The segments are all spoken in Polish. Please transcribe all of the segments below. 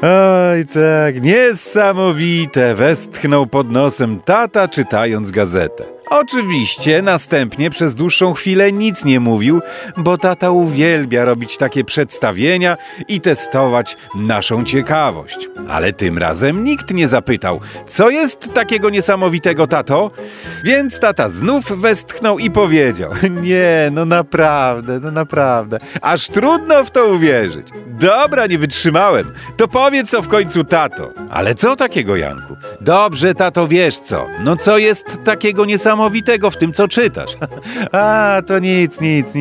Oj, tak, niesamowite, westchnął pod nosem tata, czytając gazetę. Oczywiście następnie przez dłuższą chwilę nic nie mówił, bo tata uwielbia robić takie przedstawienia i testować naszą ciekawość. Ale tym razem nikt nie zapytał, co jest takiego niesamowitego, tato? Więc tata znów westchnął i powiedział: nie, no naprawdę, aż trudno w to uwierzyć. Dobra, nie wytrzymałem. To powiedz co w końcu, tato. Ale co takiego, Janku? Dobrze, tato, wiesz co? No co jest takiego niesamowitego w tym, co czytasz? A, to nic.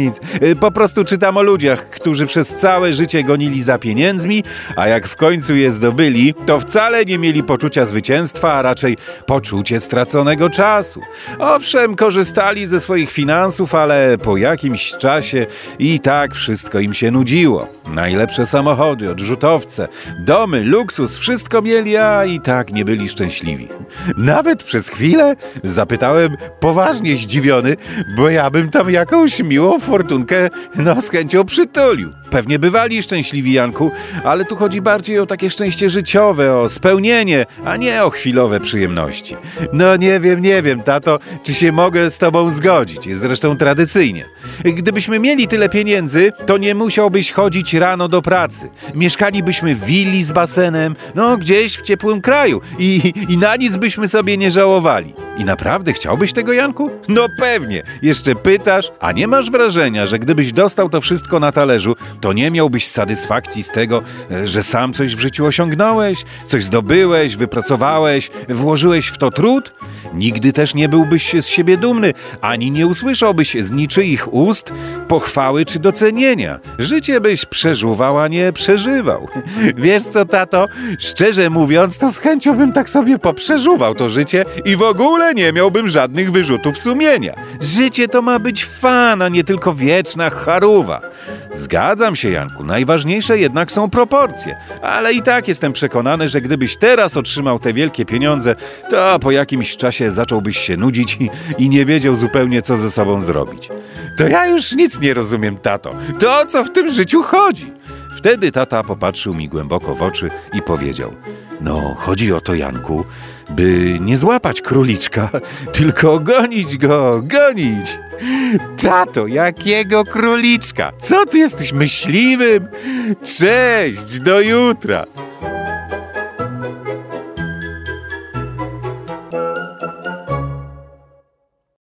Po prostu czytam o ludziach, którzy przez całe życie gonili za pieniędzmi, a jak w końcu je zdobyli, to wcale nie mieli poczucia zwycięstwa, a raczej poczucie straconego czasu. Owszem, korzystali ze swoich finansów, ale po jakimś czasie i tak wszystko im się nudziło. Najlepsze samochody, odrzutowce, domy, luksus, wszystko mieli, a i tak nie byli szczęśliwi. Nawet przez chwilę zapytałem, poważnie zdziwiony, bo ja bym tam jakąś miłą fortunkę z chęcią przytulił. Pewnie bywali szczęśliwi, Janku, ale tu chodzi bardziej o takie szczęście życiowe, o spełnienie, a nie o chwilowe przyjemności. No nie wiem, tato, czy się mogę z tobą zgodzić, zresztą tradycyjnie. Gdybyśmy mieli tyle pieniędzy, to nie musiałbyś chodzić rano do pracy. Mieszkalibyśmy w willi z basenem, gdzieś w ciepłym kraju i na nic byśmy sobie nie żałowali. I naprawdę chciałbyś tego, Janku? No pewnie. Jeszcze pytasz, a nie masz wrażenia, że gdybyś dostał to wszystko na talerzu, to nie miałbyś satysfakcji z tego, że sam coś w życiu osiągnąłeś, coś zdobyłeś, wypracowałeś, włożyłeś w to trud? Nigdy też nie byłbyś z siebie dumny, ani nie usłyszałbyś z niczyich ust pochwały czy docenienia. Życie byś przeżuwał, a nie przeżywał. Wiesz co, tato? Szczerze mówiąc, to z chęcią bym tak sobie poprzeżuwał to życie i w ogóle nie miałbym żadnych wyrzutów sumienia. Życie to ma być fan, a nie tylko wieczna charuwa. Zgadzam się, Janku, najważniejsze jednak są proporcje, ale i tak jestem przekonany, że gdybyś teraz otrzymał te wielkie pieniądze, to po jakimś czasie zacząłbyś się nudzić i nie wiedział zupełnie, co ze sobą zrobić. To ja już nic nie rozumiem, tato. To o co w tym życiu chodzi? Wtedy tata popatrzył mi głęboko w oczy i powiedział: chodzi o to, Janku, by nie złapać króliczka, tylko gonić go. Tato, jakiego króliczka? Co ty jesteś myśliwym? Cześć, do jutra.